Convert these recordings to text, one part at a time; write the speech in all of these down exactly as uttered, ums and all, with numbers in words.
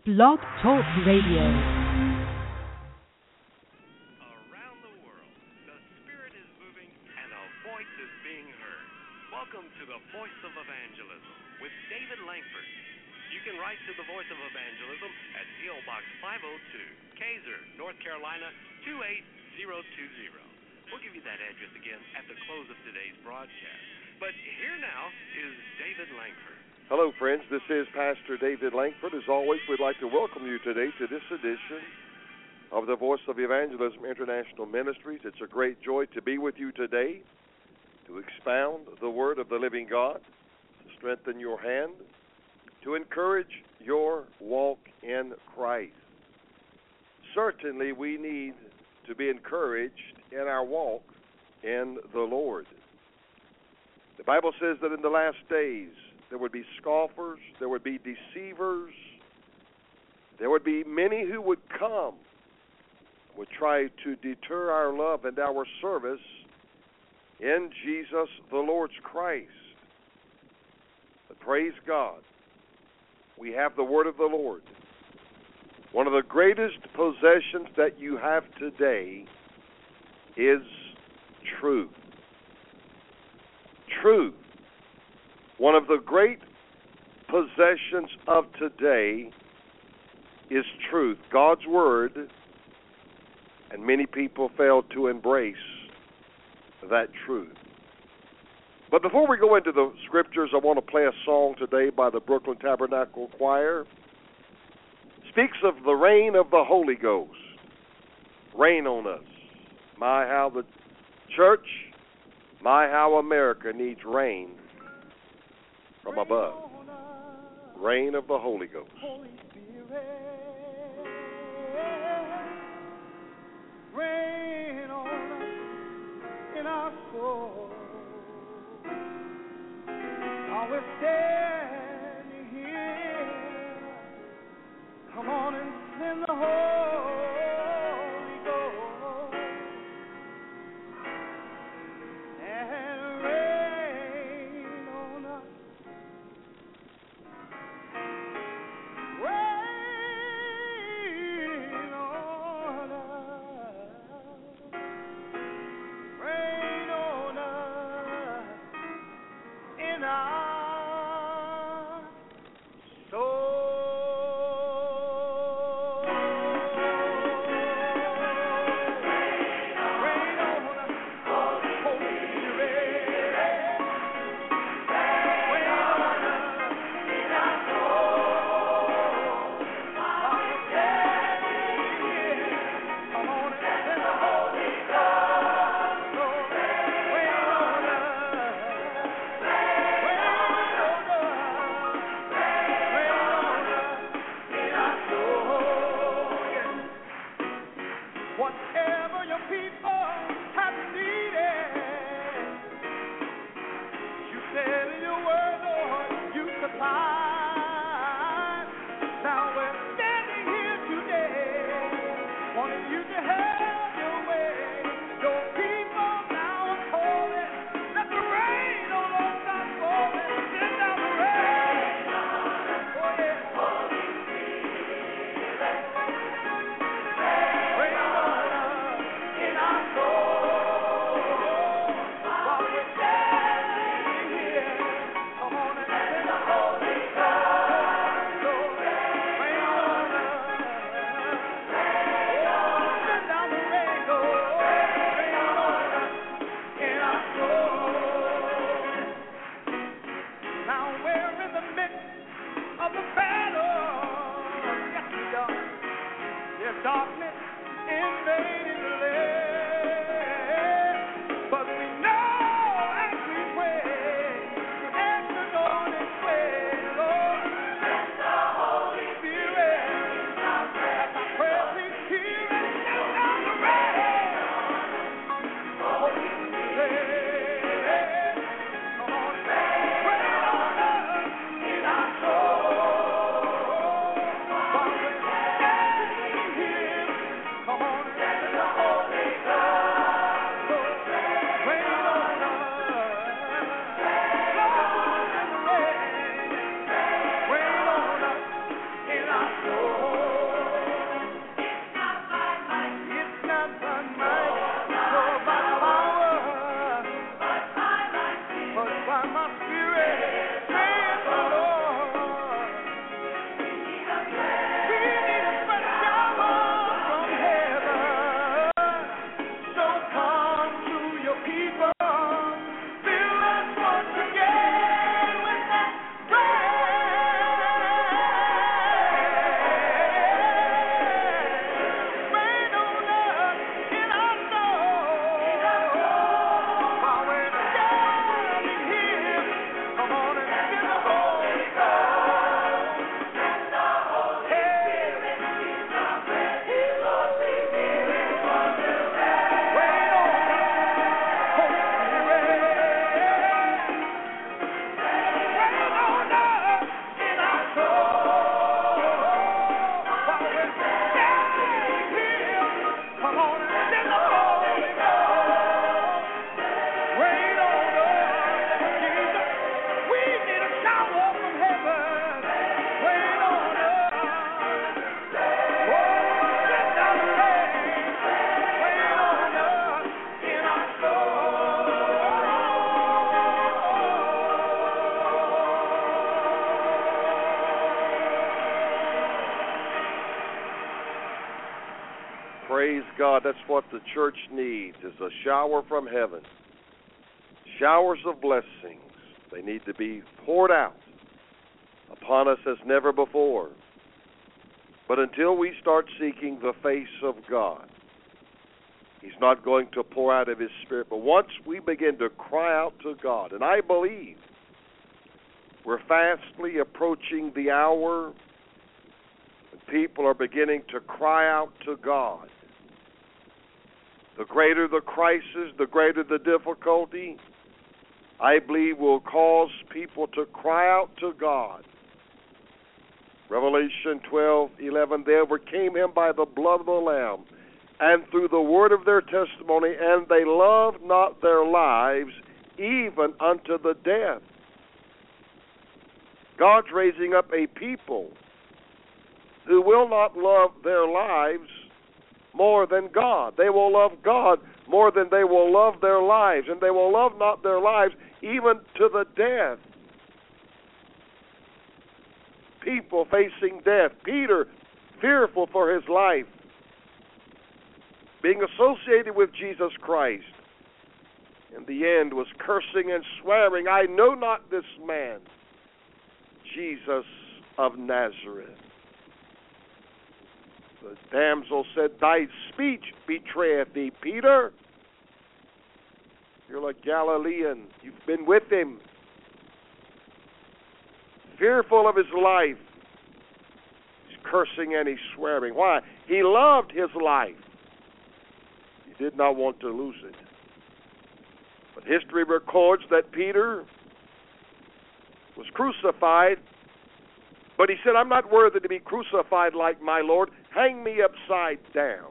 Blog Talk Radio. Around the world, the Spirit is moving and a voice is being heard. Welcome to the Voice of Evangelism with David Langford. You can write to the Voice of Evangelism at P O. Box five oh two, Kaiser, North Carolina two eight zero two zero. We'll give you that address again at the close of today's broadcast. But here now is David Langford. Hello, friends. This is Pastor David Langford. As always, we'd like to welcome you today to this edition of the Voice of Evangelism International Ministries. It's a great joy to be with you today, to expound the Word of the living God, to strengthen your hand, to encourage your walk in Christ. Certainly, we need to be encouraged in our walk in the Lord. The Bible says that in the last days, there would be scoffers, there would be deceivers, there would be many who would come, would try to deter our love and our service in Jesus the Lord's Christ. But praise God, we have the Word of the Lord. One of the greatest possessions that you have today is truth. Truth. One of the great possessions of today is truth, God's Word, and many people fail to embrace that truth. But before we go into the Scriptures, I want to play a song today by the Brooklyn Tabernacle Choir. It speaks of the rain of the Holy Ghost. Rain on us. My, how the church, my, how America needs rain from above. Rain of the Holy Ghost. Holy Spirit, rain on us in our soul. While we're standing here, come on and send the Holy Ghost and rain on us. Rain on us. Rain on us in our soul. Rain on us, Holy Spirit. Rain on us in our soul. While we're standing here, come on and send the Holy Ghost. Rain on us. Rain on us. Rain on us in our soul. Yes. Whatever your people have needed, you said in your word, Lord, you supply. Now we're standing here today, wanting you to have your way. Your people now are calling, let the rain on us stop falling. Send down the rain. Oh, yeah. Rain on us in our soul. While we're standing here, come on and send the Holy Ghost. Rain on us. Send down the rain, Lord. Rain on us in our soul. Now we're in the midst of the battle. Yes, we are. There's darkness invading the land, but we know as we pray, answer on its way, Lord. Send the Holy Spirit. As I pray, please hear and send down the rain. Holy Spirit, come on, rain on us in our soul. While we're standing here, come on and send the Praise God. That's what the church needs, is a shower from heaven. Showers of blessings. They need to be poured out upon us as never before. But until we start seeking the face of God, He's not going to pour out of His Spirit. But once we begin to cry out to God, and I believe we're fastly approaching the hour when people are beginning to cry out to God. The greater the crisis, the greater the difficulty, I believe will cause people to cry out to God. Revelation twelve eleven, they overcame Him by the blood of the Lamb and through the word of their testimony, and they loved not their lives even unto the death. God's raising up a people who will not love their lives more than God. They will love God more than they will love their lives, and they will love not their lives even to the death. People facing death. Peter, fearful for his life, being associated with Jesus Christ, in the end was cursing and swearing, I know not this man, Jesus of Nazareth. The damsel said, thy speech betrayeth thee, Peter. You're like Galilean. You've been with him. Fearful of his life. He's cursing and he's swearing. Why? He loved his life. He did not want to lose it. But history records that Peter was crucified, but he said, I'm not worthy to be crucified like my Lord. Hang me upside down.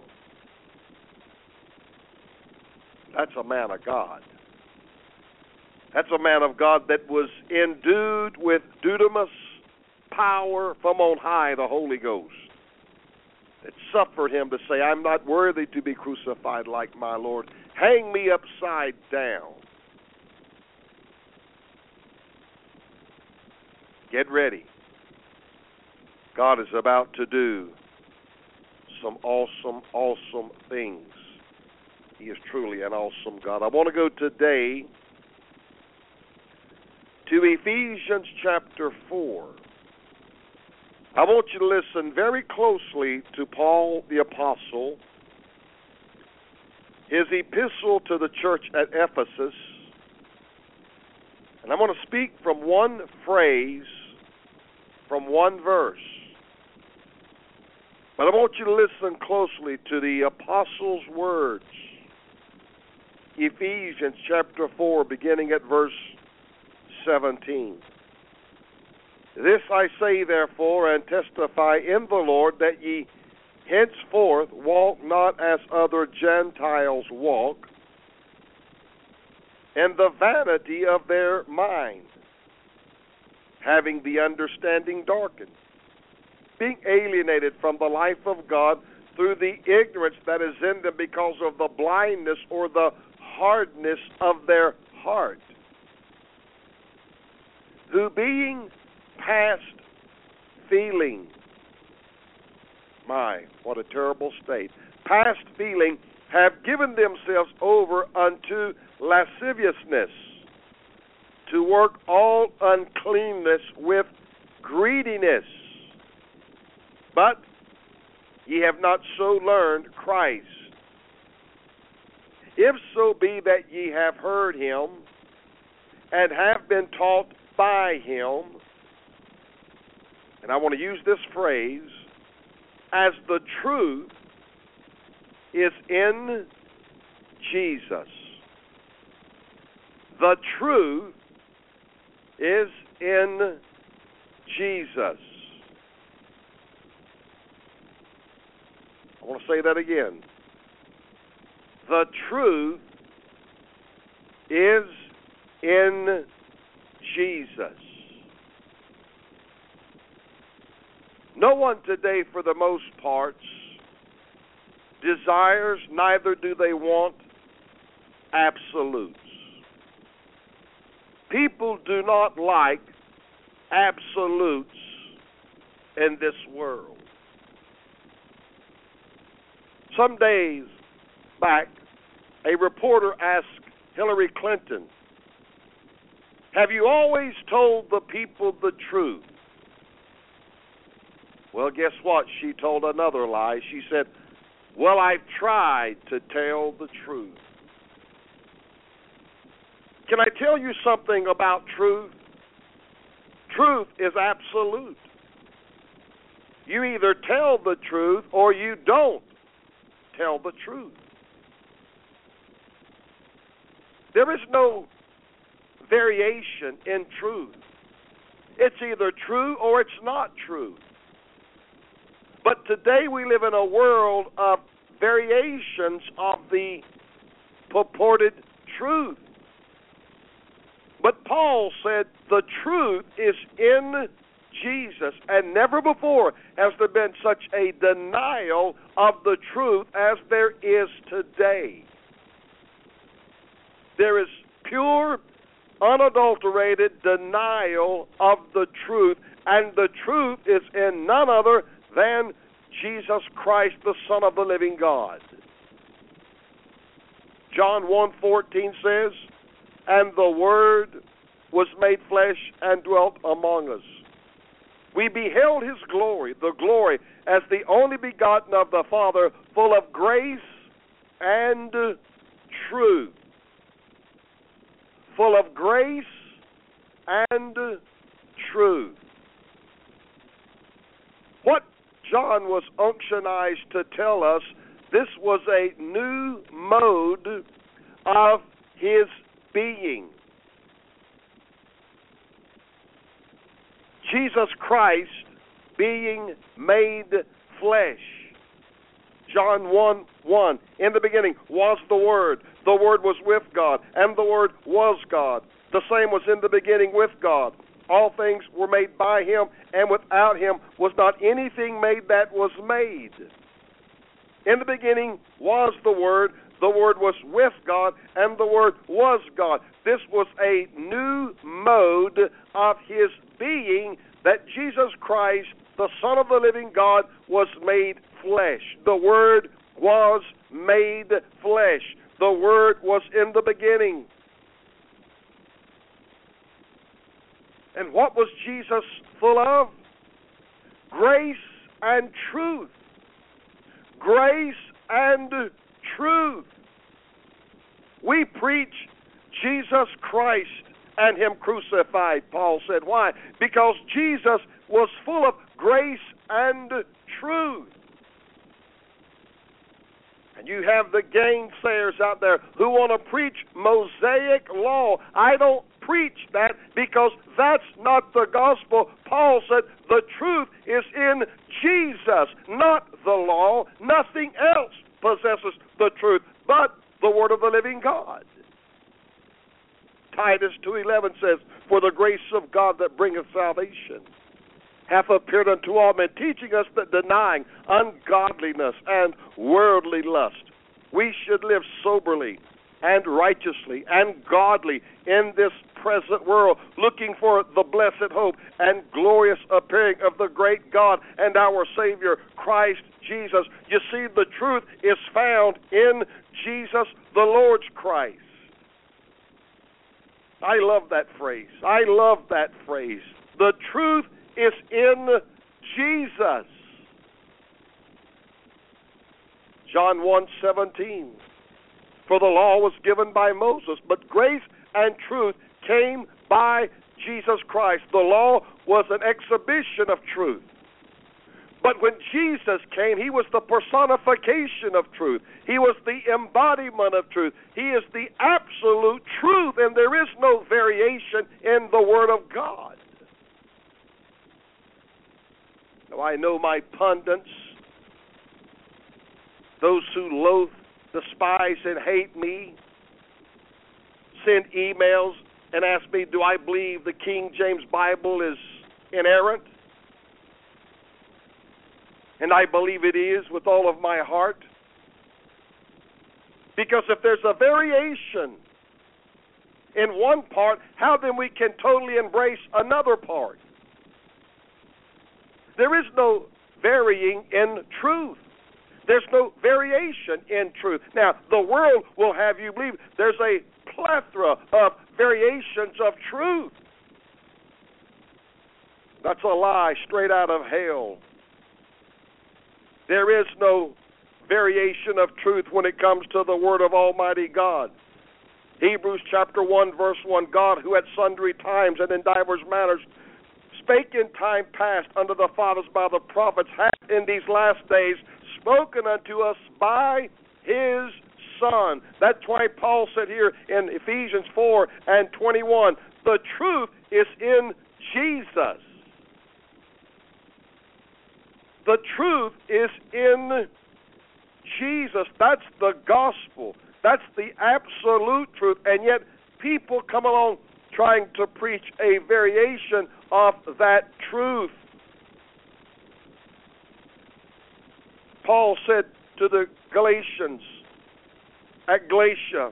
That's a man of God. That's a man of God that was endued with dunamis power from on high, the Holy Ghost. It suffered him to say, I'm not worthy to be crucified like my Lord. Hang me upside down. Get ready. God is about to do some awesome, awesome things. He is truly an awesome God. I want to go today to Ephesians chapter four. I want you to listen very closely to Paul the Apostle, his epistle to the church at Ephesus. And I'm going to speak from one phrase, from one verse. But I want you to listen closely to the apostle's words. Ephesians chapter four, beginning at verse seventeen. This I say, therefore, and testify in the Lord, that ye henceforth walk not as other Gentiles walk, in the vanity of their mind, having the understanding darkened, being alienated from the life of God through the ignorance that is in them because of the blindness or the hardness of their heart, who being past feeling, my, what a terrible state, past feeling, have given themselves over unto lasciviousness, to work all uncleanness with greediness. But ye have not so learned Christ. If so be that ye have heard him, and have been taught by him, and I want to use this phrase, as the truth is in Jesus. The truth is in Jesus. I want to say that again. The truth is in Jesus. No one today, for the most part, desires, neither do they want, absolutes. People do not like absolutes in this world. Some days back, a reporter asked Hillary Clinton, "Have you always told the people the truth?" Well, guess what? She told another lie. She said, "Well, I've tried to tell the truth." Can I tell you something about truth? Truth is absolute. You either tell the truth or you don't tell the truth. There is no variation in truth. It's either true or it's not true. But today we live in a world of variations of the purported truth. But Paul said the truth is in Jesus, and never before has there been such a denial of the truth as there is today. There is pure, unadulterated denial of the truth, and the truth is in none other than Jesus Christ, the Son of the living God. John one fourteen says, "And the Word was made flesh and dwelt among us. We beheld His glory, the glory as the only begotten of the Father, full of grace and truth." Full of grace and truth. What John was unctionized to tell us, this was a new mode of His being. Jesus Christ being made flesh. John one one, "In the beginning was the Word. The Word was with God, and the Word was God. The same was in the beginning with God. All things were made by Him, and without Him was not anything made that was made. In the beginning was the Word. The Word was with God, and the Word was God." This was a new mode of His being, that Jesus Christ, the Son of the living God, was made flesh. The Word was made flesh. The Word was in the beginning. And what was Jesus full of? Grace and truth. Grace and truth. We preach Jesus Christ and Him crucified, Paul said. Why? Because Jesus was full of grace and truth. And you have the gainsayers out there who want to preach Mosaic law. I don't preach that because that's not the gospel. Paul said the truth is in Jesus, not the law. Nothing else possesses the truth but the Word of the living God. Titus two eleven says, "For the grace of God that bringeth salvation hath appeared unto all men, teaching us that denying ungodliness and worldly lust, we should live soberly and righteously and godly in this present world, looking for the blessed hope and glorious appearing of the great God and our Savior, Christ Jesus." You see, the truth is found in Jesus, the Lord's Christ. I love that phrase. I love that phrase. The truth is in Jesus. John one seventeen. "For the law was given by Moses, but grace and truth came by Jesus Christ." The law was an exhibition of truth. But when Jesus came, He was the personification of truth. He was the embodiment of truth. He is the absolute truth, and there is no variation in the Word of God. Now, I know my pundits, those who loathe, despise, and hate me, send emails and ask me, do I believe the King James Bible is inerrant? And I believe it is with all of my heart. Because if there's a variation in one part, how then we can totally embrace another part? There is no varying in truth. There's no variation in truth. Now, the world will have you believe there's a plethora of variations of truth. That's a lie straight out of hell. There is no variation of truth when it comes to the Word of Almighty God. Hebrews chapter one, verse one, God, who at sundry times and in divers manners spake in time past unto the fathers by the prophets, hath in these last days spoken unto us by His Son. That's why Paul said here in Ephesians four and twenty-one, the truth is in Jesus. The truth is in Jesus. That's the gospel. That's the absolute truth. And yet people come along trying to preach a variation of that truth. Paul said to the Galatians at Galatia,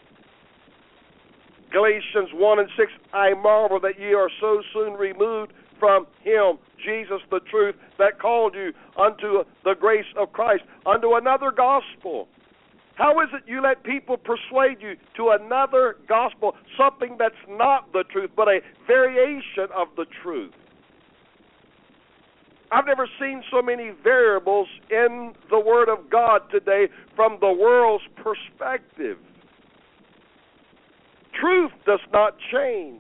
Galatians one and six, I marvel that ye are so soon removed from Him, Jesus the truth, that called you unto the grace of Christ, unto another gospel. How is it you let people persuade you to another gospel, something that's not the truth, but a variation of the truth? I've never seen so many variables in the Word of God today from the world's perspective. Truth does not change.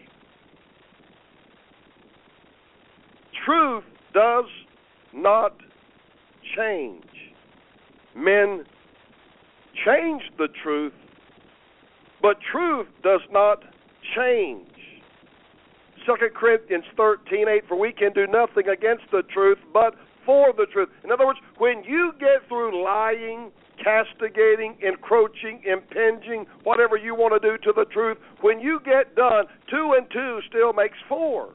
Truth does not change. Men change the truth, but truth does not change. Second Corinthians thirteen eight, for we can do nothing against the truth, but for the truth. In other words, when you get through lying, castigating, encroaching, impinging, whatever you want to do to the truth, when you get done, two and two still makes four.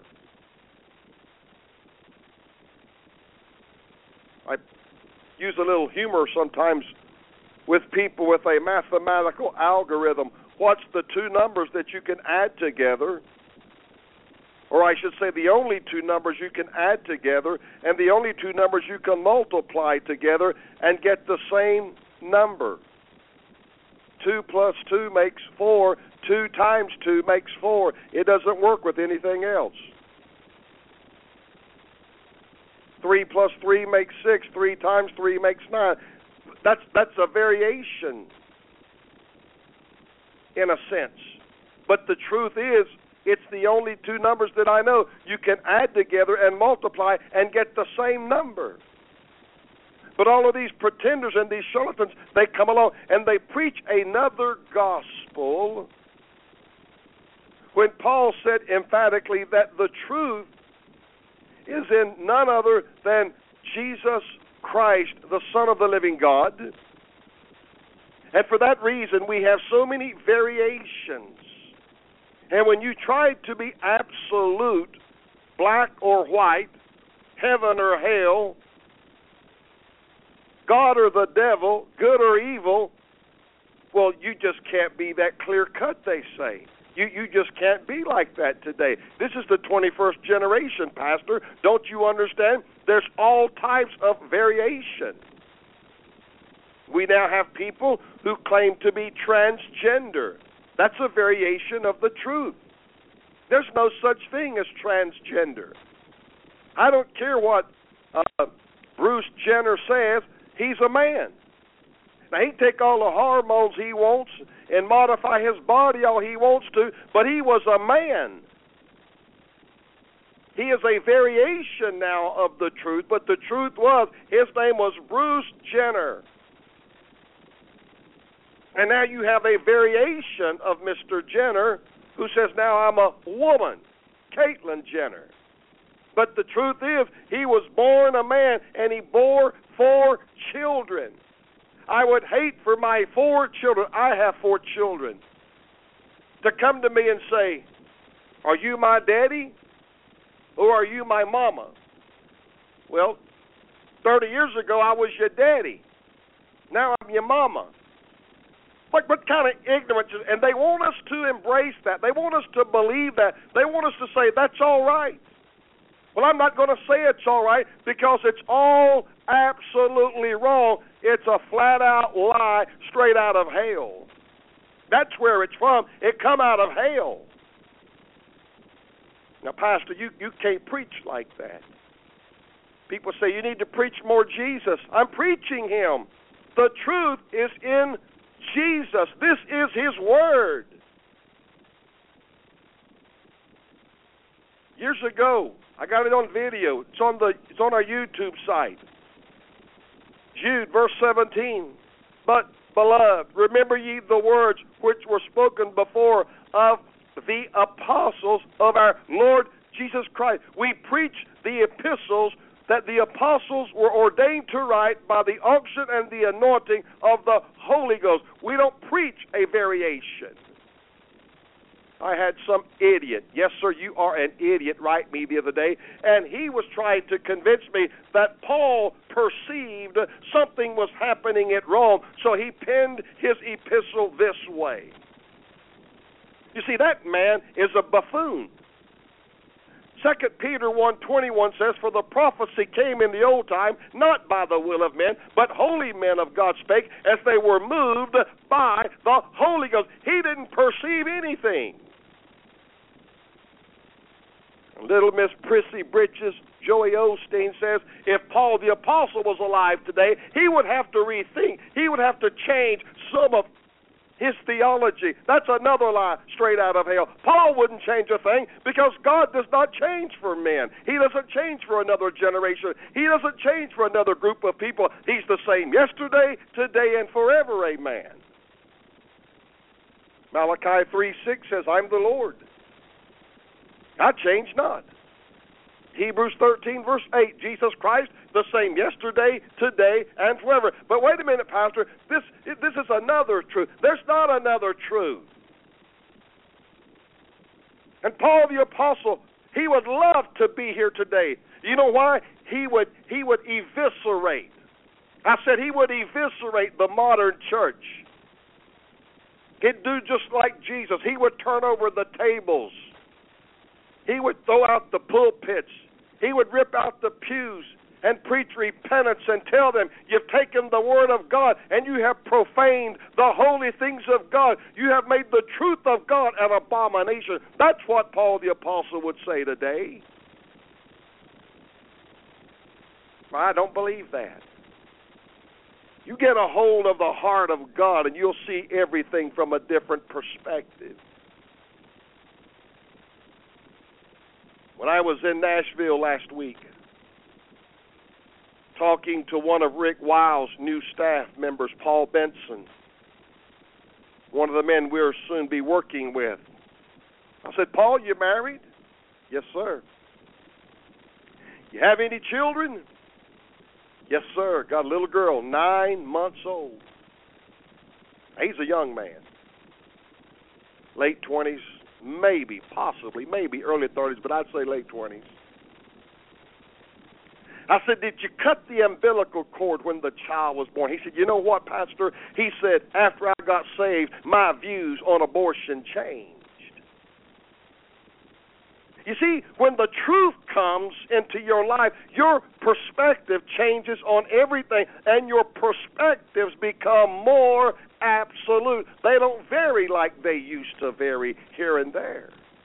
I use a little humor sometimes with people with a mathematical algorithm. What's the two numbers that you can add together? Or I should say the only two numbers you can add together and the only two numbers you can multiply together and get the same number. Two plus two makes four. Two times two makes four. It doesn't work with anything else. Three plus three makes six. Three times three makes nine. That's that's a variation in a sense. But the truth is, it's the only two numbers that I know you can add together and multiply and get the same number. But all of these pretenders and these charlatans, they come along and they preach another gospel when Paul said emphatically that the truth is in none other than Jesus Christ, the Son of the living God. And for that reason, we have so many variations. And when you try to be absolute, black or white, heaven or hell, God or the devil, good or evil, well, you just can't be that clear-cut, they say. You you just can't be like that today. This is the twenty-first generation, Pastor. Don't you understand? There's all types of variation. We now have people who claim to be transgender. That's a variation of the truth. There's no such thing as transgender. I don't care what uh, Bruce Jenner says. He's a man. Now, he can take all the hormones he wants and modify his body all he wants to, but he was a man. He is a variation now of the truth, but the truth was, his name was Bruce Jenner. And now you have a variation of Mister Jenner who says, now I'm a woman, Caitlyn Jenner. But the truth is, he was born a man, and he bore four children. I would hate for my four children, I have four children, to come to me and say, are you my daddy or are you my mama? Well, thirty years ago I was your daddy. Now I'm your mama. What, what kind of ignorance is, and they want us to embrace that. They want us to believe that. They want us to say, that's all right. Well, I'm not going to say it's all right because it's all absolutely wrong. It's a flat-out lie straight out of hell. That's where it's from. It come out of hell. Now, Pastor, you, you can't preach like that. People say you need to preach more Jesus. I'm preaching Him. The truth is in Jesus. This is His Word. Years ago, I got it on video. It's on the it's on our YouTube site. Jude, verse seventeen. But, beloved, remember ye the words which were spoken before of the apostles of our Lord Jesus Christ. We preach the epistles that the apostles were ordained to write by the unction and the anointing of the Holy Ghost. We don't preach a variation. I had some idiot, yes sir, you are an idiot, write me the other day, and he was trying to convince me that Paul perceived something was happening at Rome, so he penned his epistle this way. You see, that man is a buffoon. Second Peter one twenty-one says, for the prophecy came in the old time, not by the will of men, but holy men of God spake, as they were moved by the Holy Ghost. He didn't perceive anything. Little Miss Prissy Britches, Joey Osteen says, if Paul the Apostle was alive today, he would have to rethink. He would have to change some of his theology. That's another lie straight out of hell. Paul wouldn't change a thing because God does not change for men. He doesn't change for another generation. He doesn't change for another group of people. He's the same yesterday, today, and forever. Amen. Malachi three six says, I'm the Lord. I change not. Hebrews thirteen, verse eight, Jesus Christ, the same yesterday, today, and forever. But wait a minute, Pastor, this, this is another truth. There's not another truth. And Paul the Apostle, he would love to be here today. You know why? He would, he would eviscerate. I said he would eviscerate the modern church. He'd do just like Jesus. He would turn over the tables. He would throw out the pulpits. He would rip out the pews and preach repentance and tell them, you've taken the word of God and you have profaned the holy things of God. You have made the truth of God an abomination. That's what Paul the Apostle would say today. I don't believe that. You get a hold of the heart of God and you'll see everything from a different perspective. When I was in Nashville last week, talking to one of Rick Wiles' new staff members, Paul Benson, one of the men we'll soon be working with, I said, Paul, you married? Yes, sir. You have any children? Yes, sir. Got a little girl, nine months old. He's a young man, late twenties. Maybe, possibly, maybe early thirties, but I'd say late twenties. I said, did you cut the umbilical cord when the child was born? He said, you know what, Pastor? He said, after I got saved, my views on abortion changed. You see, when the truth comes into your life, your perspective changes on everything, and your perspectives become more absolute. They don't vary like they used to vary here and there.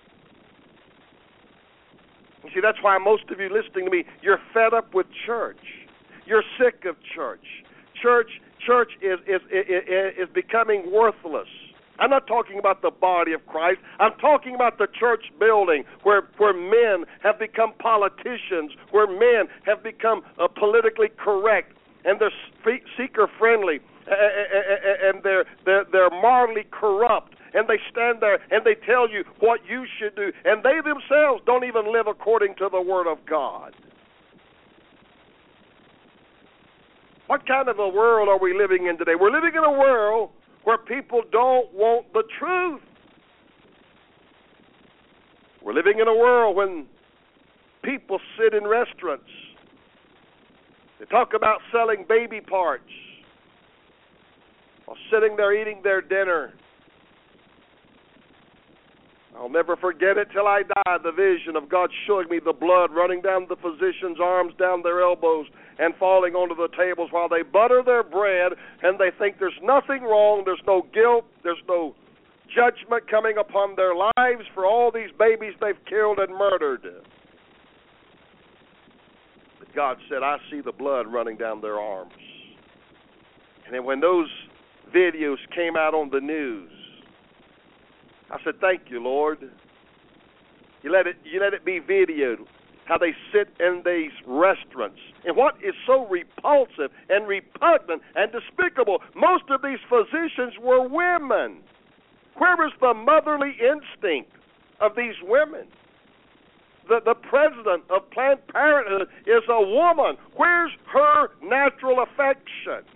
You see, that's why most of you listening to me, you're fed up with church. You're sick of church. Church, church is is is, is becoming worthless. I'm not talking about the body of Christ. I'm talking about the church building where, where men have become politicians, where men have become uh, politically correct, and they're seeker-friendly, and they're, they're, they're morally corrupt, and they stand there and they tell you what you should do, and they themselves don't even live according to the Word of God. What kind of a world are we living in today? We're living in a world where people don't want the truth. We're living in a world when people sit in restaurants. They talk about selling baby parts while sitting there eating their dinner. I'll never forget it till I die, the vision of God showing me the blood running down the physicians' arms, down their elbows, and falling onto the tables while they butter their bread, and they think there's nothing wrong, there's no guilt, there's no judgment coming upon their lives for all these babies they've killed and murdered. But God said, I see the blood running down their arms. And then when those videos came out on the news, I said, thank you, Lord. You let it, you let it be videoed, how they sit in these restaurants. And what is so repulsive and repugnant and despicable, most of these physicians were women. Where is the motherly instinct of these women? The, the president of Planned Parenthood is a woman. Where's her natural affection?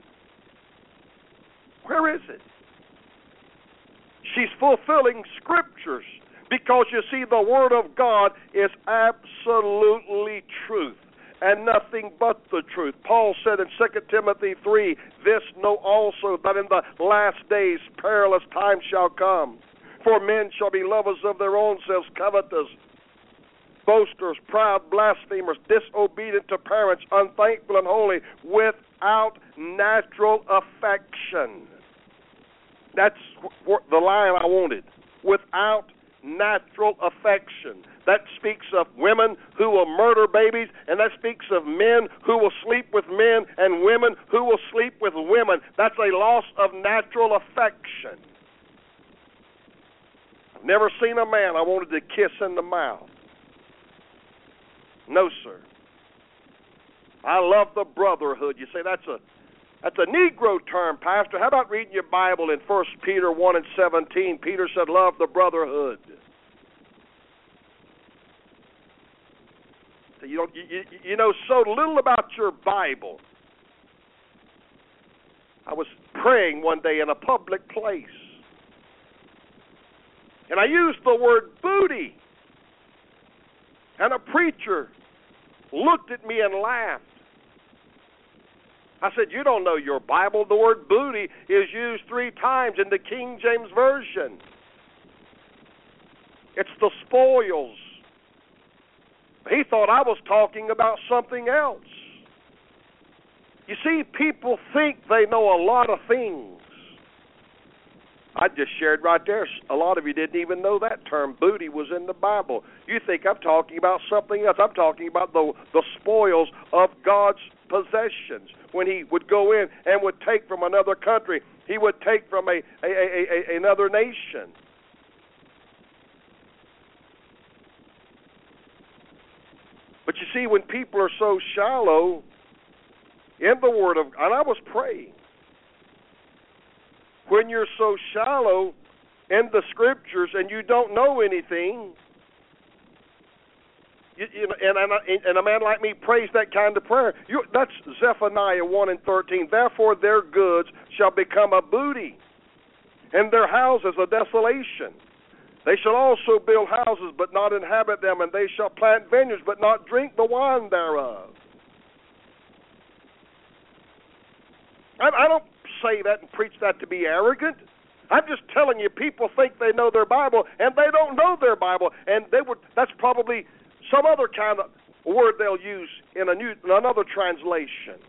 Where is it? She's fulfilling scriptures because, you see, the Word of God is absolutely truth and nothing but the truth. Paul said in Second Timothy three, this know also, that in the last days perilous times shall come. For men shall be lovers of their own selves, covetous, boasters, proud, blasphemers, disobedient to parents, unthankful and holy, without natural affection. That's the line I wanted. Without natural affection. That speaks of women who will murder babies, and that speaks of men who will sleep with men and women who will sleep with women. That's a loss of natural affection. I've never seen a man I wanted to kiss in the mouth. No, sir. I love the brotherhood. You say that's a That's a Negro term, Pastor. How about reading your Bible in First Peter one and seventeen? Peter said, love the brotherhood. So you, don't, you, you know so little about your Bible. I was praying one day in a public place, and I used the word booty. And a preacher looked at me and laughed. I said, you don't know your Bible. The word booty is used three times in the King James Version. It's the spoils. He thought I was talking about something else. You see, people think they know a lot of things. I just shared right there, a lot of you didn't even know that term, booty, was in the Bible. You think I'm talking about something else. I'm talking about the, the spoils of God's possessions. When he would go in and would take from another country, he would take from a, a, a, a another nation. But you see, when people are so shallow in the Word of God, and I was praying, when you're so shallow in the Scriptures and you don't know anything, you, you know, and, and, and a man like me prays that kind of prayer. You, that's Zephaniah one and thirteen. Therefore their goods shall become a booty, and their houses a desolation. They shall also build houses, but not inhabit them, and they shall plant vineyards, but not drink the wine thereof. I, I don't say that and preach that to be arrogant. I'm just telling you, people think they know their Bible, and they don't know their Bible, and they would. That's probably some other kind of word they'll use in a new, in another translation.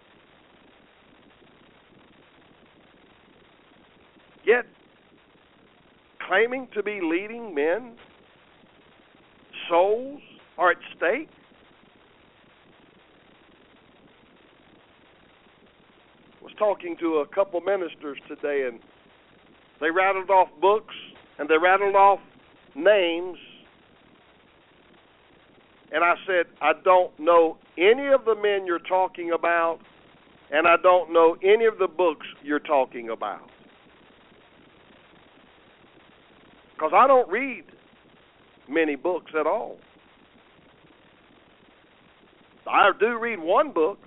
Yet, claiming to be leading men, souls are at stake. I was talking to a couple ministers today, and they rattled off books, and they rattled off names, and I said, I don't know any of the men you're talking about, and I don't know any of the books you're talking about. Because I don't read many books at all. I do read one book.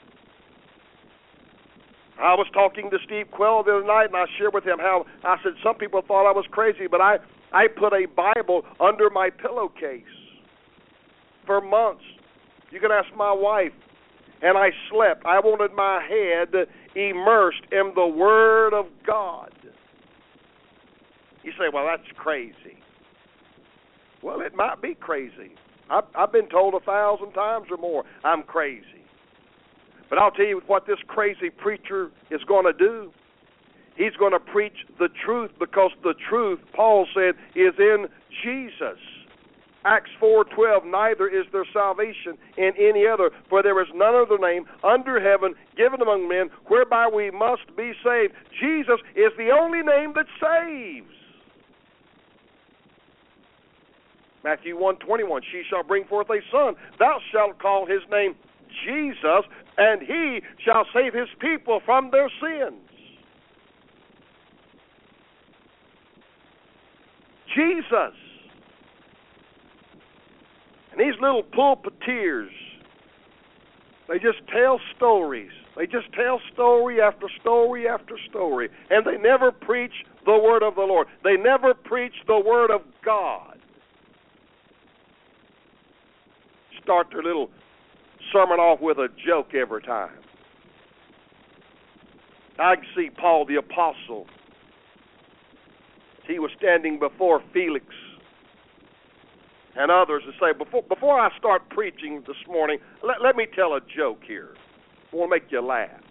I was talking to Steve Quell the other night, and I shared with him how I said some people thought I was crazy, but I, I put a Bible under my pillowcase for months. You can ask my wife. And I slept. I wanted my head immersed in the Word of God. You say, well, that's crazy. Well, it might be crazy. I've, I've been told a thousand times or more I'm crazy. But I'll tell you what this crazy preacher is going to do. He's going to preach the truth, because the truth, Paul said, is in Jesus. Acts four twelve, neither is there salvation in any other, for there is none other name under heaven given among men whereby we must be saved. Jesus is the only name that saves. Matthew one twenty-one, she shall bring forth a son. Thou shalt call his name Jesus, and he shall save his people from their sins. Jesus. And these little pulpiteers, they just tell stories. They just tell story after story after story. And they never preach the word of the Lord. They never preach the word of God. Start their little sermon off with a joke every time. I can see Paul the Apostle. He was standing before Felix and others to say, before before I start preaching this morning, let, let me tell a joke here. I want to make you laugh.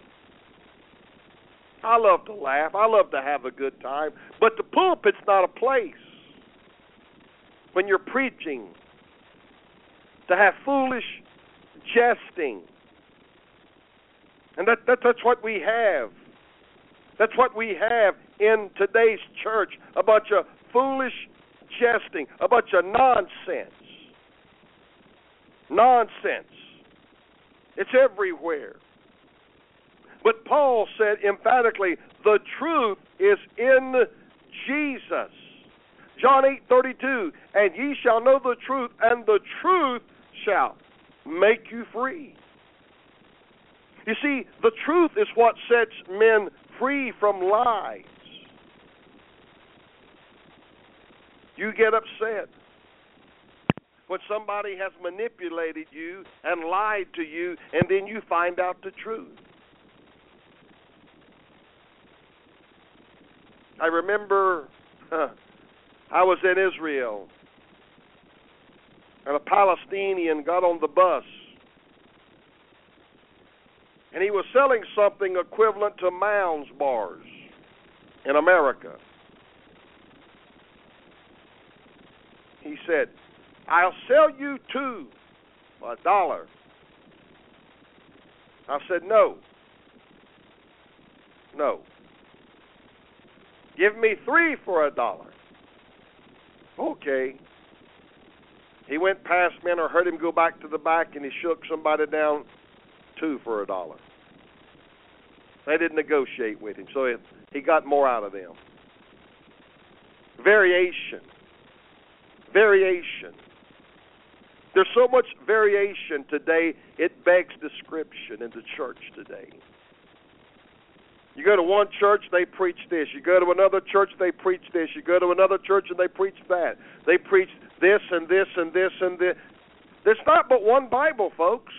I love to laugh. I love to have a good time. But the pulpit's not a place when you're preaching to have foolish jesting. And that, that that's what we have. That's what we have in today's church, a bunch of foolish jesting, a bunch of nonsense. Nonsense. It's everywhere. But Paul said emphatically, the truth is in Jesus. John eight thirty-two, and ye shall know the truth, and the truth shall make you free. You see, the truth is what sets men free from lies. You get upset when somebody has manipulated you and lied to you, and then you find out the truth. I remember huh, I was in Israel, and a Palestinian got on the bus, and he was selling something equivalent to Mounds bars in America. He said, I'll sell you two for a dollar. I said, no. No. Give me three for a dollar. Okay. He went past me, and I heard him go back to the back, and he shook somebody down two for a dollar. They didn't negotiate with him, so he, he got more out of them. Variation. Variation. There's so much variation today, it begs description in the church today. You go to one church, they preach this. You go to another church, they preach this. You go to another church, and they preach that. They preach this and this and this and this. There's not but one Bible, folks.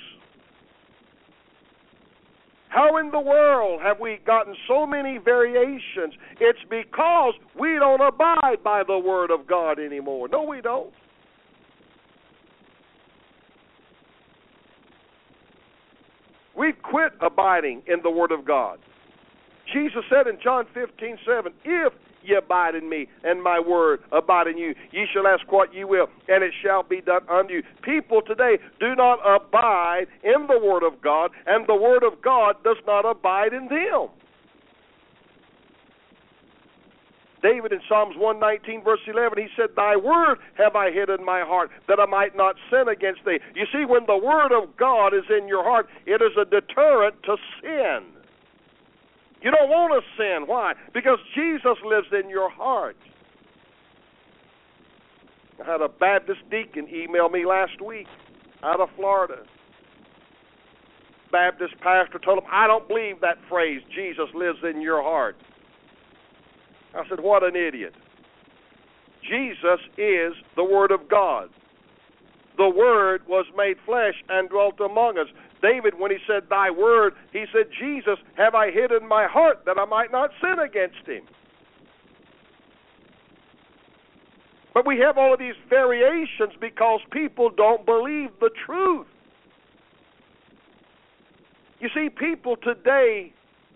How in the world have we gotten so many variations? It's because we don't abide by the Word of God anymore. No, we don't. We've quit abiding in the Word of God. Jesus said in John fifteen seven, if ye abide in me, and my word abide in you, ye shall ask what ye will, and it shall be done unto you. People today do not abide in the Word of God, and the Word of God does not abide in them. David in Psalms one nineteen, verse eleven, he said, thy word have I hid in my heart, that I might not sin against thee. You see, when the Word of God is in your heart, it is a deterrent to sin. You don't want to sin. Why? Because Jesus lives in your heart. I had a Baptist deacon email me last week out of Florida. Baptist pastor told him, I don't believe that phrase, Jesus lives in your heart. I said, what an idiot. Jesus is the Word of God. The Word was made flesh and dwelt among us. David, when he said, thy word, he said, Jesus, have I hid in my heart that I might not sin against him. But we have all of these variations because people don't believe the truth. You see, people today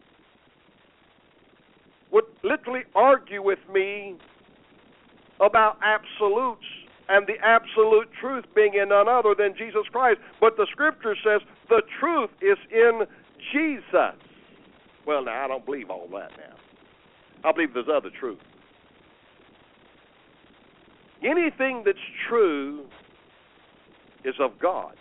would literally argue with me about absolutes and the absolute truth being in none other than Jesus Christ. But the Scripture says the truth is in Jesus. Well, now, I don't believe all that now. I believe there's other truth. Anything that's true is of God.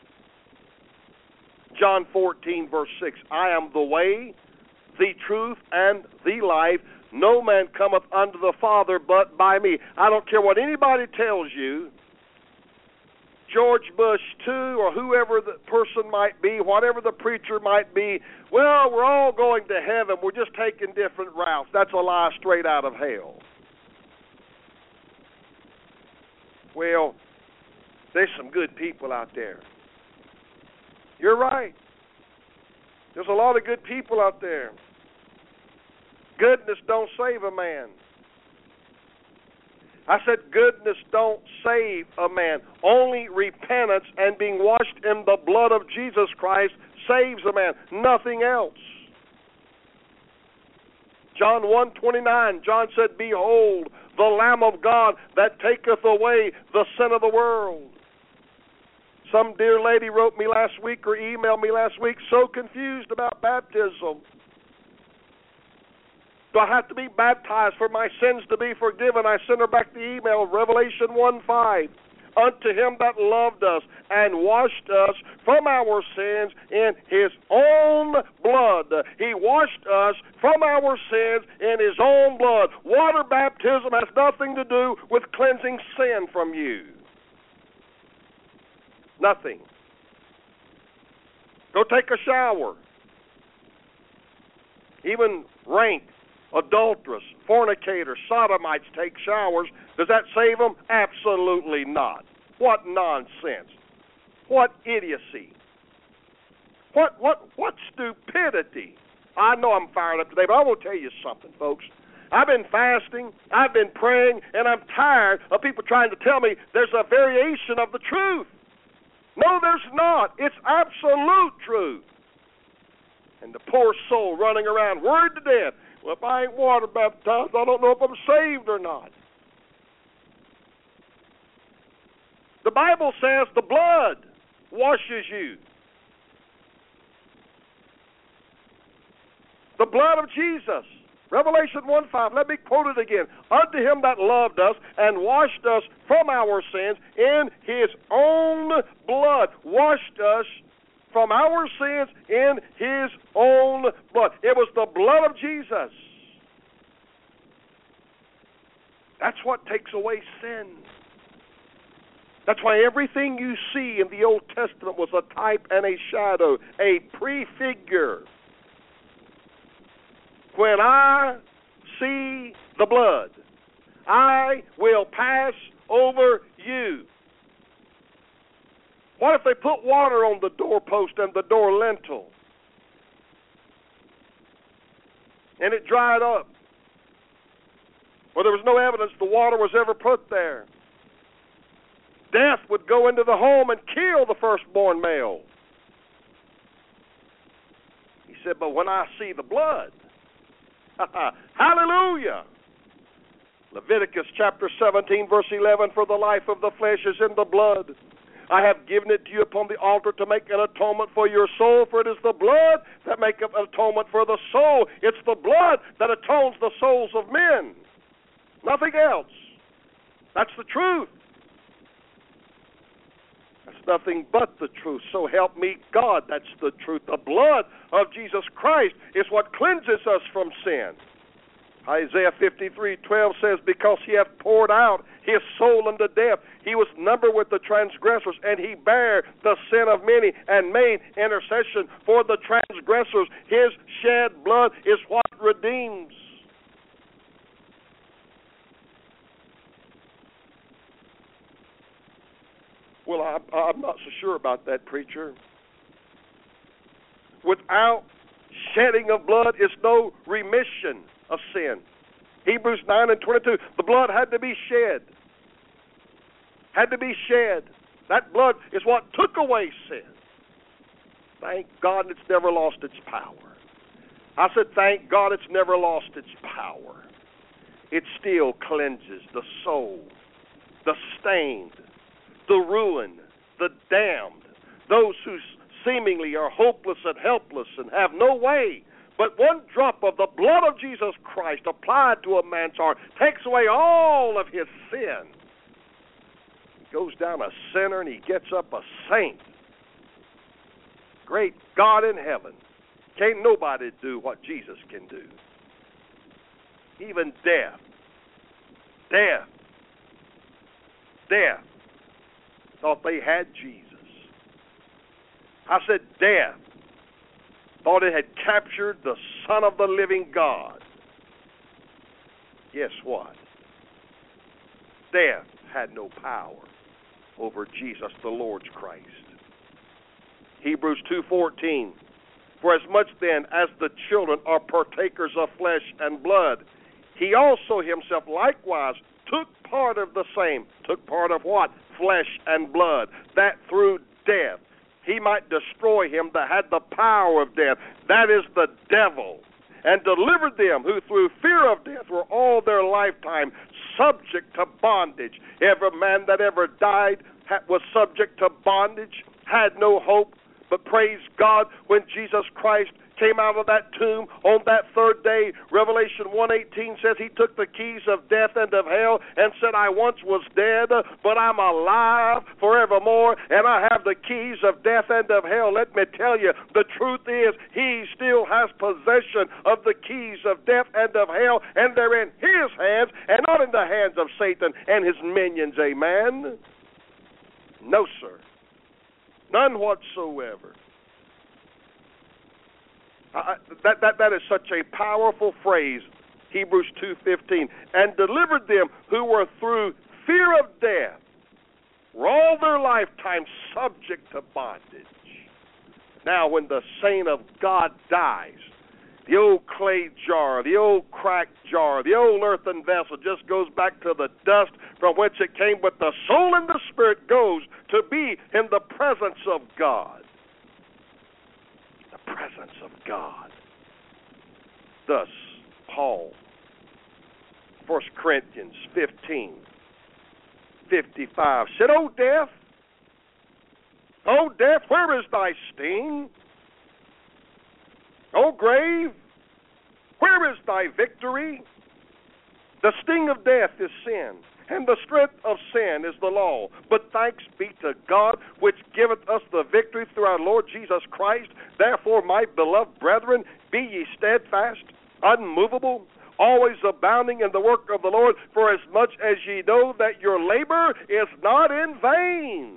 John fourteen, verse six, I am the way, the truth, and the life. No man cometh unto the Father but by me. I don't care what anybody tells you, George Bush too, or whoever the person might be, whatever the preacher might be. Well, we're all going to heaven. We're just taking different routes. That's a lie straight out of hell. Well, there's some good people out there. You're right. There's a lot of good people out there. Goodness don't save a man. I said goodness don't save a man. Only repentance and being washed in the blood of Jesus Christ saves a man. Nothing else. John one twenty-nine, John said, behold, the Lamb of God that taketh away the sin of the world. Some dear lady wrote me last week or emailed me last week so confused about baptism. Do I have to be baptized for my sins to be forgiven? I sent her back the email, Revelation one five. Unto him that loved us and washed us from our sins in his own blood. He washed us from our sins in his own blood. Water baptism has nothing to do with cleansing sin from you. Nothing. Go take a shower. Even rank, adulterous, fornicators, sodomites take showers. Does that save them? Absolutely not. What nonsense. What idiocy. What what what stupidity. I know I'm fired up today, but I want to tell you something, folks. I've been fasting, I've been praying, and I'm tired of people trying to tell me there's a variation of the truth. No, there's not. It's absolute truth. And the poor soul running around worried to death. Well, if I ain't water baptized, I don't know if I'm saved or not. The Bible says the blood washes you. The blood of Jesus. Revelation one five, let me quote it again. Unto him that loved us and washed us from our sins in his own blood. Washed us from our sins in his own blood. It was the blood of Jesus. That's what takes away sin. That's why everything you see in the Old Testament was a type and a shadow, a prefigure. When I see the blood, I will pass over you. What if they put water on the doorpost and the door lintel, and it dried up? Well, there was no evidence the water was ever put there. Death would go into the home and kill the firstborn male. He said, but when I see the blood, hallelujah. Leviticus chapter seventeen, verse eleven, for the life of the flesh is in the blood. I have given it to you upon the altar to make an atonement for your soul, for it is the blood that maketh atonement for the soul. It's the blood that atones the souls of men. Nothing else. That's the truth. That's nothing but the truth. So help me God, that's the truth. The blood of Jesus Christ is what cleanses us from sin. Isaiah fifty-three twelve says, because he hath poured out his soul unto death, he was numbered with the transgressors, and he bare the sin of many, and made intercession for the transgressors. His shed blood is what redeems. Well, I, I'm not so sure about that, preacher. Without shedding of blood is no remission of sin. Hebrews nine and twenty-two, the blood had to be shed. had to be shed. That blood is what took away sin. Thank God it's never lost its power. I said, thank God it's never lost its power. It still cleanses the soul, the stained, the ruined, the damned, those who seemingly are hopeless and helpless and have no way. But one drop of the blood of Jesus Christ applied to a man's heart takes away all of his sin. He goes down a sinner and he gets up a saint. Great God in heaven. Can't nobody do what Jesus can do. Even death. Death. Death. Thought they had Jesus. I said death. Thought it had captured the Son of the living God. Guess what? Death had no power over Jesus, the Lord's Christ. Hebrews two fourteen. For as much then as the children are partakers of flesh and blood, he also himself likewise took part of the same. Took part of what? Flesh and blood. That through death he might destroy him that had the power of death. That is the devil. And delivered them who through fear of death were all their lifetime subject to bondage. Every man that ever died was subject to bondage, had no hope. But praise God, when Jesus Christ came out of that tomb on that third day, Revelation one eighteen says he took the keys of death and of hell and said, I once was dead, but I'm alive forevermore, and I have the keys of death and of hell. Let me tell you, the truth is he still has possession of the keys of death and of hell, and they're in his hands and not in the hands of Satan and his minions. Amen? No, sir. None whatsoever. Uh, that, that, that is such a powerful phrase, Hebrews two fifteen. And delivered them who were through fear of death, were all their lifetime subject to bondage. Now, when the saint of God dies, the old clay jar, the old cracked jar, the old earthen vessel just goes back to the dust from whence it came, but the soul and the spirit goes to be in the presence of God. The presence of God. Thus, Paul, First Corinthians fifteen, fifty-five, said, O death, O death, where is thy sting? O grave, where is thy victory? The sting of death is sin, and the strength of sin is the law. But thanks be to God, which giveth us the victory through our Lord Jesus Christ. Therefore, my beloved brethren, be ye steadfast, unmovable, always abounding in the work of the Lord, for as much as ye know that your labor is not in vain.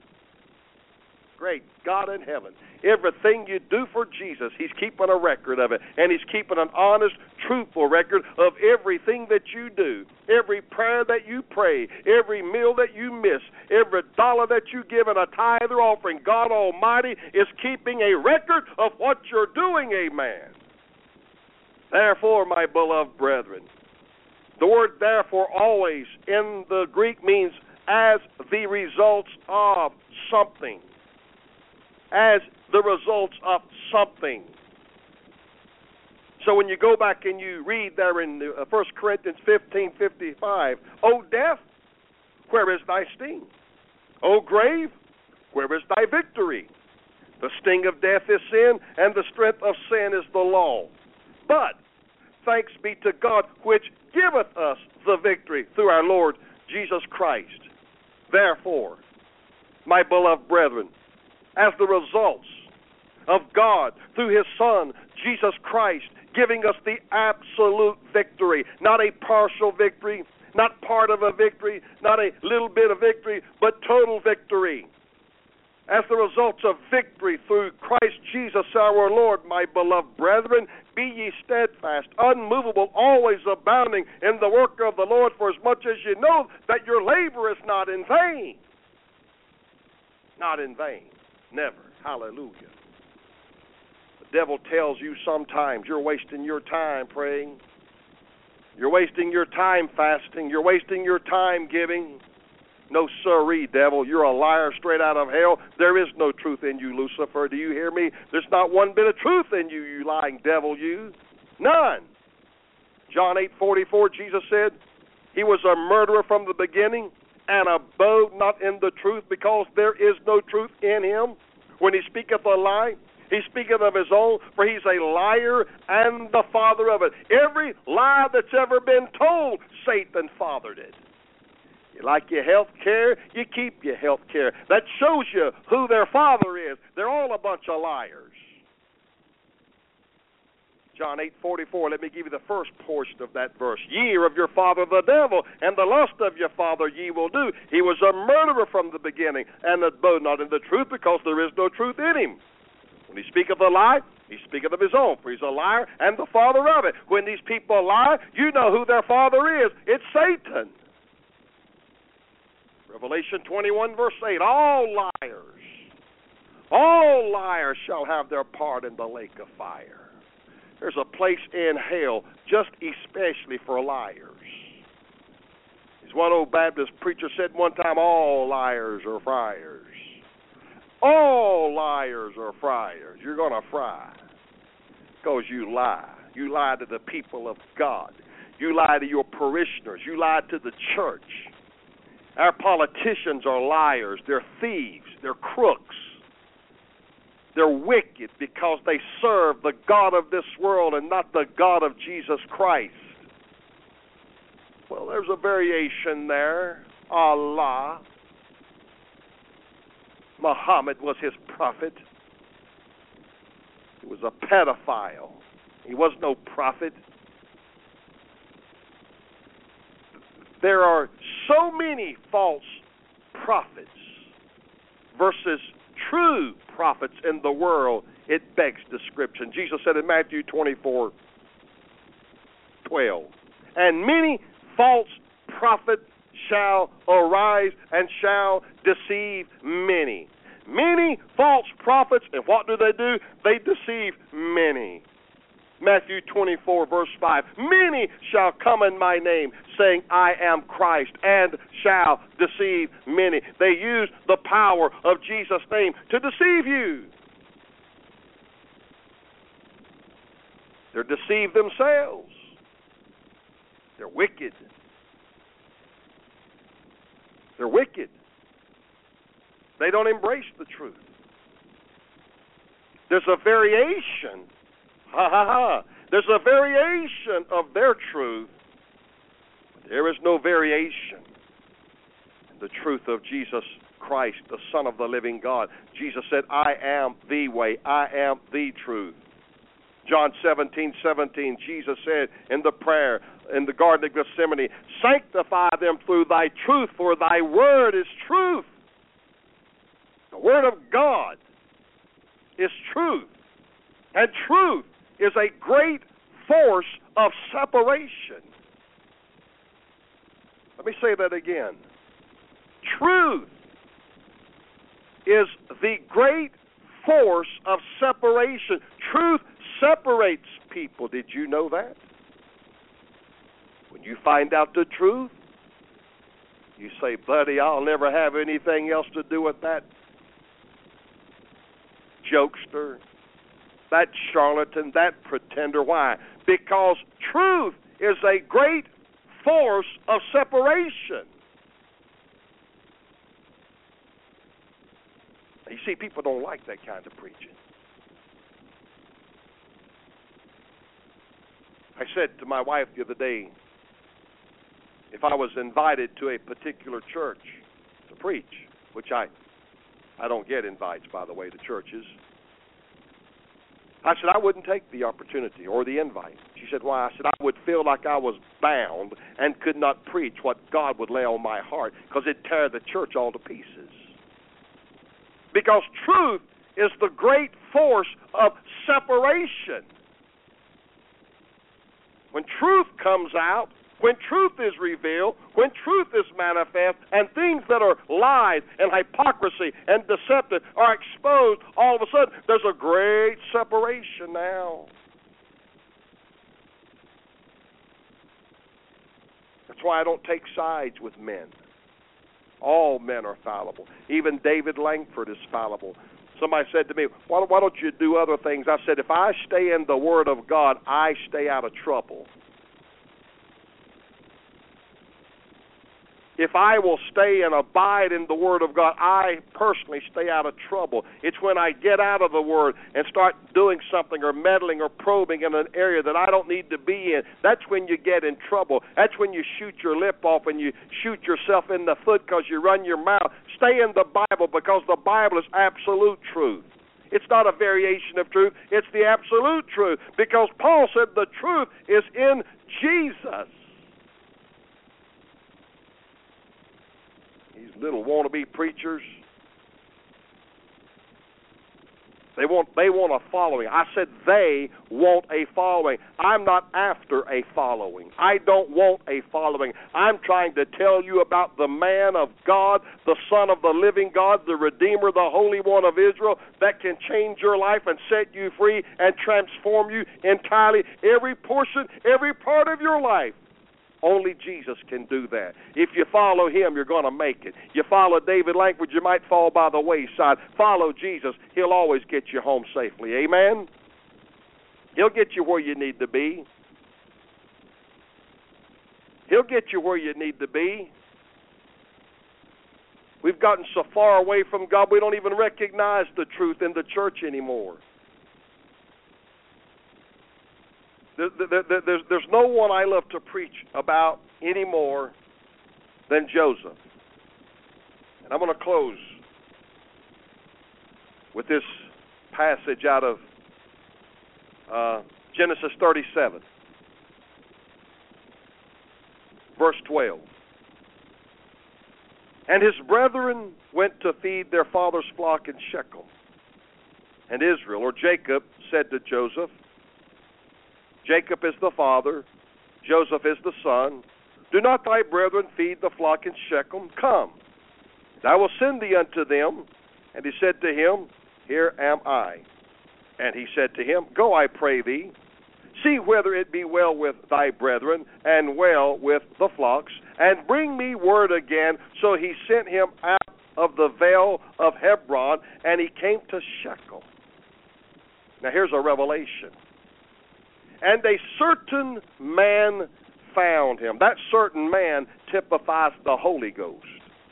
Great God in heaven. Everything you do for Jesus, he's keeping a record of it. And he's keeping an honest, truthful record of everything that you do. Every prayer that you pray, every meal that you miss, every dollar that you give in a tithe or offering. God Almighty is keeping a record of what you're doing, amen. Therefore, my beloved brethren, the word therefore always in the Greek means as the results of something. As the results of something. So when you go back and you read there in uh, First Corinthians fifteen fifty-five, O death, where is thy sting? O grave, where is thy victory? The sting of death is sin, and the strength of sin is the law. But thanks be to God, which giveth us the victory through our Lord Jesus Christ. Therefore, my beloved brethren, as the results of God through his Son, Jesus Christ, giving us the absolute victory, not a partial victory, not part of a victory, not a little bit of victory, but total victory. As the results of victory through Christ Jesus our Lord, my beloved brethren, be ye steadfast, unmovable, always abounding in the work of the Lord, for as much as you know that your labor is not in vain. Not in vain. Never. Hallelujah. The devil tells you sometimes you're wasting your time praying. You're wasting your time fasting. You're wasting your time giving. No siree, devil. You're a liar straight out of hell. There is no truth in you, Lucifer. Do you hear me? There's not one bit of truth in you, you lying devil, you. None. John eight forty-four, Jesus said, he was a murderer from the beginning and abode not in the truth, because there is no truth in him. When he speaketh a lie, he speaketh of his own, for he's a liar and the father of it. Every lie that's ever been told, Satan fathered it. You like your health care, you keep your health care. That shows you who their father is. They're all a bunch of liars. John eight forty-four, let me give you the first portion of that verse. Ye are of your father the devil, and the lust of your father ye will do. He was a murderer from the beginning, and abode not in the truth, because there is no truth in him. When he speaketh a lie, he speaketh of his own, for he's a liar and the father of it. When these people lie, you know who their father is. It's Satan. Revelation twenty-one, verse eight, all liars, all liars shall have their part in the lake of fire. There's a place in hell just especially for liars. As one old Baptist preacher said one time, all liars are friars. All liars are friars. You're going to fry because you lie. You lie to the people of God. You lie to your parishioners. You lie to the church. Our politicians are liars. They're thieves. They're crooks. They're wicked because they serve the God of this world and not the God of Jesus Christ. Well, there's a variation there. Allah. Muhammad was his prophet. He was a pedophile. He was no prophet. There are so many false prophets versus true prophets in the world, it begs description. Jesus said in Matthew twenty-four twelve, and many false prophets shall arise and shall deceive many. Many false prophets, and what do they do? They deceive many. Matthew twenty-four, verse five, many shall come in my name, saying, I am Christ, and shall deceive many. They use the power of Jesus' name to deceive you. They're deceived themselves. They're wicked. They're wicked. They don't embrace the truth. There's a variation. Ha ha ha. There's a variation of their truth. But there is no variation in the truth of Jesus Christ, the Son of the living God. Jesus said, I am the way. I am the truth. John seventeen seventeen, Jesus said in the prayer in the Garden of Gethsemane, sanctify them through thy truth, for thy word is truth. The word of God is truth. And truth is a great force of separation. Let me say that again. Truth is the great force of separation. Truth separates people. Did you know that? When you find out the truth, you say, buddy, I'll never have anything else to do with that jokester, that charlatan, that pretender. Why? Because truth is a great force of separation. You see, people don't like that kind of preaching. I said to my wife the other day, if I was invited to a particular church to preach, which I I don't get invites, by the way, to churches, I said I wouldn't take the opportunity or the invite. She said, why? I said I would feel like I was bound and could not preach what God would lay on my heart, because it'd tear the church all to pieces. Because truth is the great force of separation. When truth comes out, when truth is revealed, when truth is manifest, and things that are lies and hypocrisy and deceptive are exposed, all of a sudden there's a great separation now. That's why I don't take sides with men. All men are fallible. Even David Langford is fallible. Somebody said to me, why, why don't you do other things? I said, if I stay in the Word of God, I stay out of trouble. If I will stay and abide in the Word of God, I personally stay out of trouble. It's when I get out of the Word and start doing something or meddling or probing in an area that I don't need to be in, that's when you get in trouble. That's when you shoot your lip off and you shoot yourself in the foot because you run your mouth. Stay in the Bible because the Bible is absolute truth. It's not a variation of truth. It's the absolute truth because Paul said the truth is in Jesus. These little wannabe preachers, they want they want a following. I said they want a following. I'm not after a following. I don't want a following. I'm trying to tell you about the man of God, the Son of the living God, the Redeemer, the Holy One of Israel, that can change your life and set you free and transform you entirely, every portion, every part of your life. Only Jesus can do that. If you follow him, you're going to make it. You follow David Langford, you might fall by the wayside. Follow Jesus. He'll always get you home safely. Amen? He'll get you where you need to be. He'll get you where you need to be. We've gotten so far away from God, we don't even recognize the truth in the church anymore. There, there, there's, there's no one I love to preach about any more than Joseph. And I'm going to close with this passage out of uh, Genesis thirty-seven, verse twelve. And his brethren went to feed their father's flock in Shechem. And Israel, or Jacob, said to Joseph, Jacob is the father, Joseph is the son. Do not thy brethren feed the flock in Shechem? Come, and I will send thee unto them. And he said to him, Here am I. And he said to him, Go, I pray thee, see whether it be well with thy brethren, and well with the flocks, and bring me word again. So he sent him out of the vale of Hebron, and he came to Shechem. Now here's a revelation. And a certain man found him. That certain man typifies the Holy Ghost.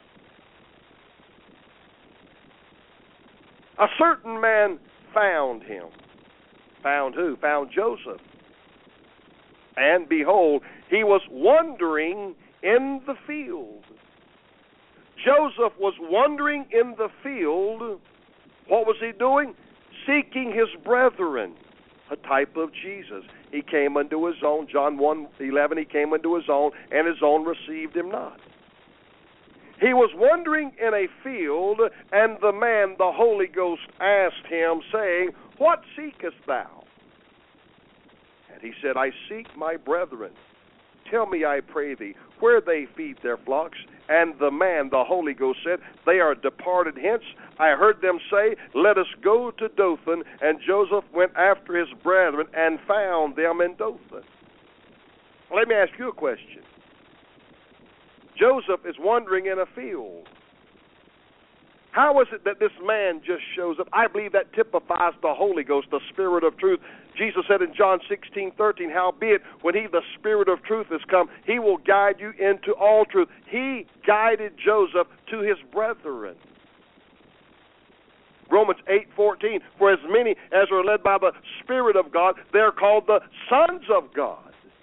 A certain man found him. Found who? Found Joseph. And behold, he was wandering in the field. Joseph was wandering in the field. What was he doing? Seeking his brethren. A type of Jesus. He came unto his own. John one eleven, he came unto his own, and his own received him not. He was wandering in a field, and the man, the Holy Ghost, asked him, saying, What seekest thou? And he said, I seek my brethren. Tell me, I pray thee, where they feed their flocks. And the man, the Holy Ghost, said, They are departed hence. I heard them say, Let us go to Dothan. And Joseph went after his brethren and found them in Dothan. Let me ask you a question. Joseph is wandering in a field. How is it that this man just shows up? I believe that typifies the Holy Ghost, the Spirit of truth. Jesus said in John sixteen thirteen, Howbeit, when he, the Spirit of truth, is come, he will guide you into all truth. He guided Joseph to his brethren. Romans eight fourteen, for as many as are led by the Spirit of God, they're called the sons of God.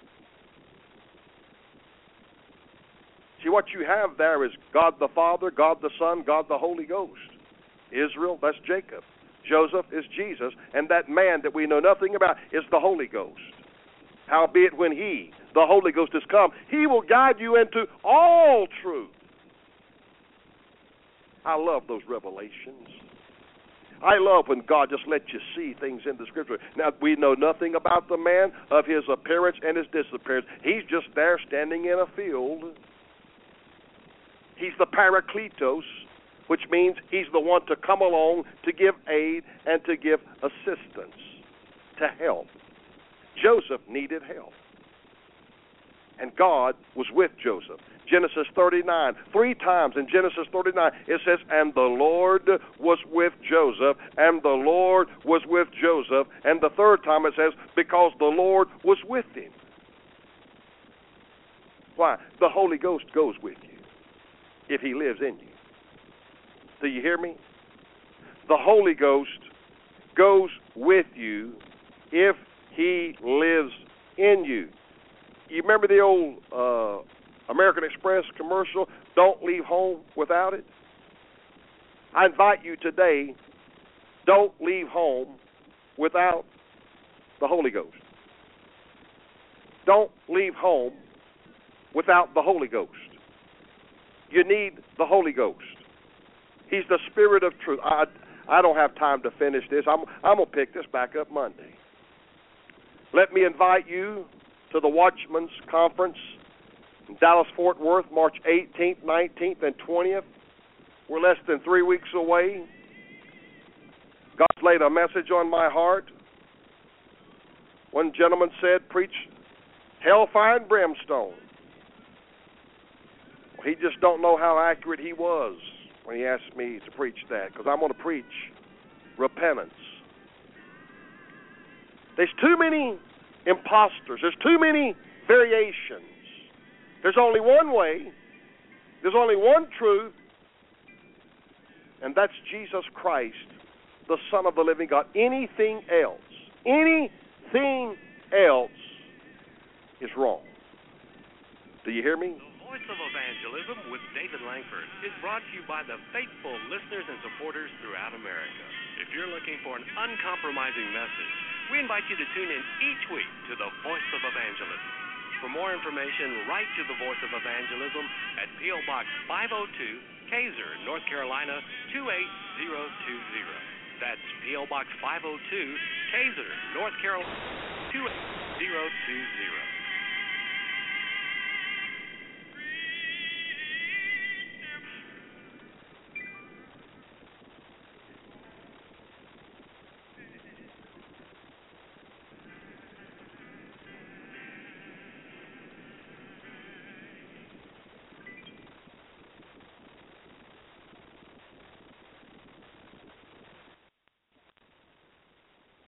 See, what you have there is God the Father, God the Son, God the Holy Ghost. Israel, that's Jacob. Joseph is Jesus. And that man that we know nothing about is the Holy Ghost. Howbeit when he, the Holy Ghost, is come, he will guide you into all truth. I love those revelations. I love when God just lets you see things in the Scripture. Now, we know nothing about the man, of his appearance and his disappearance. He's just there standing in a field. He's the Parakletos, which means he's the one to come along to give aid and to give assistance, to help. Joseph needed help. and God was with Joseph. Genesis thirty-nine, three times in Genesis thirty-nine, it says, and the Lord was with Joseph, and the Lord was with Joseph, and the third time it says, because the Lord was with him. Why? The Holy Ghost goes with you if he lives in you. Do you hear me? The Holy Ghost goes with you if he lives in you. You remember the old uh, American Express commercial, don't leave home without it? I invite you today, don't leave home without the Holy Ghost. Don't leave home without the Holy Ghost. You need the Holy Ghost. He's the Spirit of truth. I, I don't have time to finish this. I'm, I'm going to pick this back up Monday. Let me invite you to the Watchman's Conference in Dallas-Fort Worth, March eighteenth, nineteenth, and twentieth. We're less than three weeks away. God's laid a message on my heart. One gentleman said, preach hellfire and brimstone. Well, he just don't know how accurate he was when he asked me to preach that, because I'm going to preach repentance. There's too many imposters. There's too many variations. There's only one way. There's only one truth, and that's Jesus Christ, the Son of the living God. Anything else, anything else is wrong. Do you hear me? The Voice of Evangelism with David Langford is brought to you by the faithful listeners and supporters throughout America. If you're looking for an uncompromising message, we invite you to tune in each week to the Voice of Evangelism. For more information, write to the Voice of Evangelism at P O. Box five oh two, Kaiser, North Carolina two eight zero two zero. That's P O. Box five oh two, Kaiser, North Carolina two eight zero two zero.